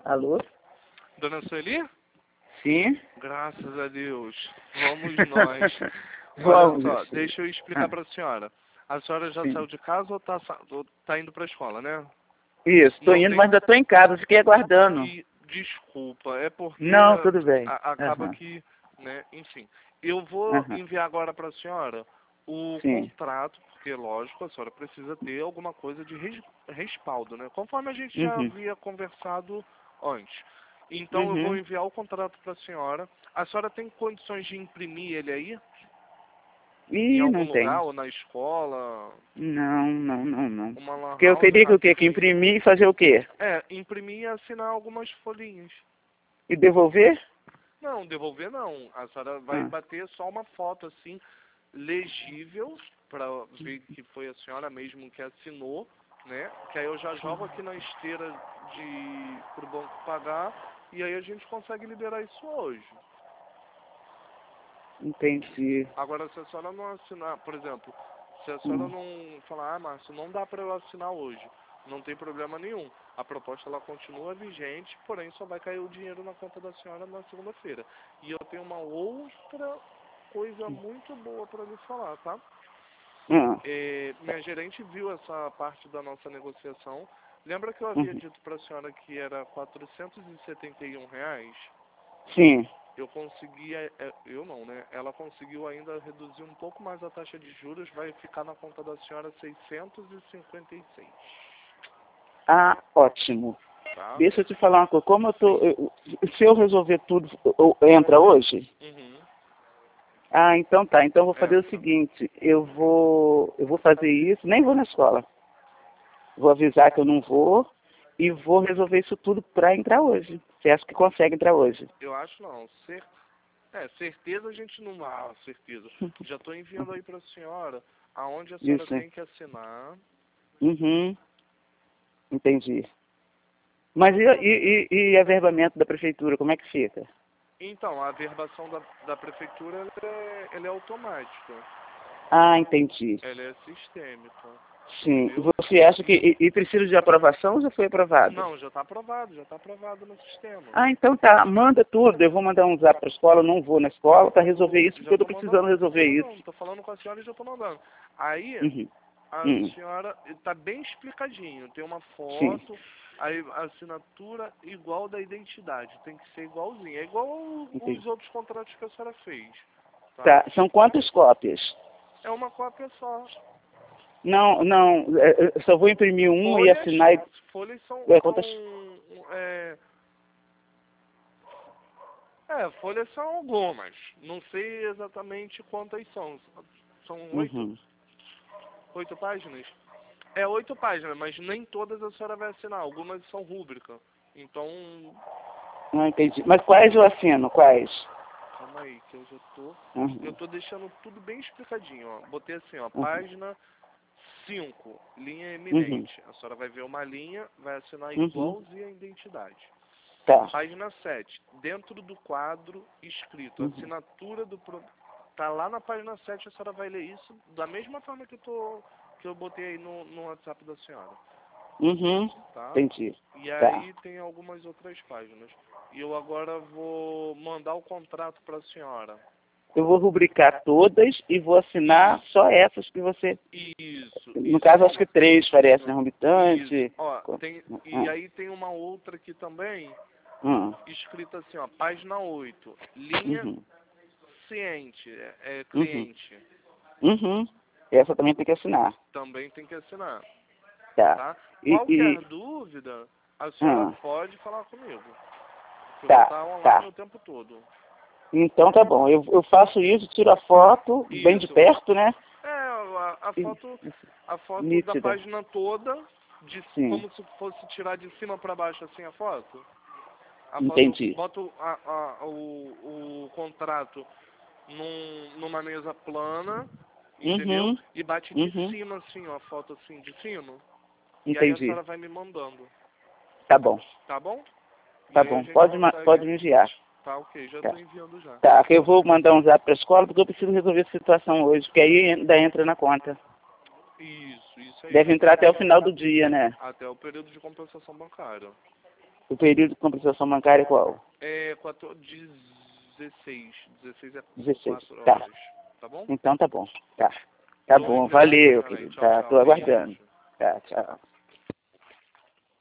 Alô? Dona Sueli? Sim? Graças a Deus. Vamos nós. Vamos. Olha só, deixa eu explicar para a senhora. A senhora já Sim. saiu de casa ou tá indo para a escola, né? Isso, tô Não indo, tem- mas ainda tô em casa, fiquei aguardando. E desculpa, é porque Não, tudo bem. acaba Aham. que, né, enfim. Eu vou Aham. enviar agora para a senhora o Sim. contrato, porque lógico, a senhora precisa ter alguma coisa de respaldo, né? Conforme a gente já Uhum. havia conversado antes. Então eu vou Uhum. enviar o contrato para a senhora. A senhora tem condições de imprimir ele aí? Em Ih, algum não lugar tem. ou na escola? Não. Uma lan Porque eu house teria que o quê? Que rapidinho. imprimir e fazer o quê? Imprimir e assinar algumas folhinhas. E devolver? Não, devolver não. A senhora vai Ah. bater só uma foto assim, legível, para ver que foi a senhora mesmo que assinou, né? Que aí eu já jogo aqui na esteira pro banco pagar e aí a gente consegue liberar isso hoje. Entendi. Agora, se a senhora não assinar, por exemplo, se a senhora Hum. não falar, Márcio, não dá para eu assinar hoje, não tem problema nenhum. A proposta ela continua vigente, porém só vai cair o dinheiro na conta da senhora na segunda-feira. E eu tenho uma outra coisa muito boa para lhe falar, tá? Ah. Minha gerente viu essa parte da nossa negociação. Lembra que eu havia Uhum. dito para a senhora que era R$ 471? Sim. Eu consegui, eu não, né? Ela conseguiu ainda reduzir um pouco mais a taxa de juros, vai ficar na conta da senhora 656, Ah, ótimo. tá? Deixa eu te falar uma coisa. Como eu tô. Sim. Se eu resolver tudo, entra hoje? Uhum. Ah, então tá. Então eu vou fazer o Entra. seguinte, eu vou fazer isso, nem vou na escola. Vou avisar que eu não vou e vou resolver isso tudo para entrar hoje. Você acha que consegue entrar hoje? Eu acho não. Certeza a gente não. Ah, certeza. Já estou enviando aí para a senhora aonde a senhora Isso. tem que assinar. Uhum, entendi. Mas e averbamento da prefeitura, como é que fica? Então, a averbação da prefeitura ela é automática. Ah, entendi. Ela é sistêmica. Sim. Entendeu? Você acha que e precisa de aprovação ou já foi aprovado? Não, já está aprovado no sistema. Ah, então tá. Manda tudo. Eu vou mandar um zap para a escola, não vou na escola para resolver isso, porque Já eu estou tô precisando mandando, resolver isso. tô falando com a senhora e já tô mandando. Aí, Uhum. a Hum. senhora tá bem explicadinho, tem uma Sim. foto, aí a assinatura igual da identidade, tem que ser igualzinho, é igual Entendi. os outros contratos que a senhora fez, tá? Tá. São quantas cópias? É uma cópia só. Não, eu só vou imprimir uma e Folhas, assinar. folhas Quantas? é, folhas são algumas, não sei exatamente quantas são, são oito, Uhum. 8 páginas? É 8 páginas, mas nem todas a senhora vai assinar. Algumas são rúbrica. Então, Não entendi. Mas quais eu assino? Quais? calma aí, que eu já tô. Eu Uhum. tô deixando tudo bem explicadinho, ó. Botei assim, ó, Uhum. página 5, linha Uhum. eminente. A senhora vai ver uma linha, vai assinar Uhum. igualzinho a identidade. Tá. Página 7, dentro do quadro escrito, Uhum. assinatura do tá lá na página 7, a senhora vai ler isso da mesma forma que eu botei aí no WhatsApp da senhora. Uhum. Tá? Entendi. E Tá. aí tem algumas outras páginas. E eu agora vou mandar o contrato para a senhora. Eu vou rubricar todas e vou assinar Isso, só essas que você. No isso caso, acho mesmo. que três parece, né? Isso. Rubricante. Ó, e Ah, aí tem uma outra aqui também, ah, escrita assim, ó, página 8, linha uhum. ciente, Uhum. cliente. Uhum. Essa também tem que assinar. Também tem que assinar, Tá. tá? E Qualquer dúvida, a senhora ah, pode falar comigo. Que eu vou tá, estar online tá. o tempo todo. Então tá bom. Eu faço isso, tiro a foto bem de Isso. perto, né? A E- foto da Nítida. página toda, Sim. como se fosse tirar de cima para baixo assim a foto. A foto, Entendi. bota o contrato numa mesa plana, entendeu? Uhum. E bate de Uhum. cima assim, ó, a foto assim de cima. E aí a Entendi. senhora vai me mandando, Tá bom. tá bom? E Tá aí a bom. gente Pode consegue. me enviar. Tá, ok, já Tá. tô enviando já. Tá. Eu vou mandar um zap pra escola porque eu preciso resolver essa situação hoje, porque aí ainda entra na conta. Isso aí. Deve entrar até o final do dia, né? Até o período de compensação bancária. O período de compensação bancária é qual? É 16. 16 é 16. 4 Tá. horas. Tá bom? Então tá bom. Tá. Tá Tô bom, enviando valeu, também. querido. Tchau, Tá, tchau. tô aguardando. Beijo. Tá, tchau.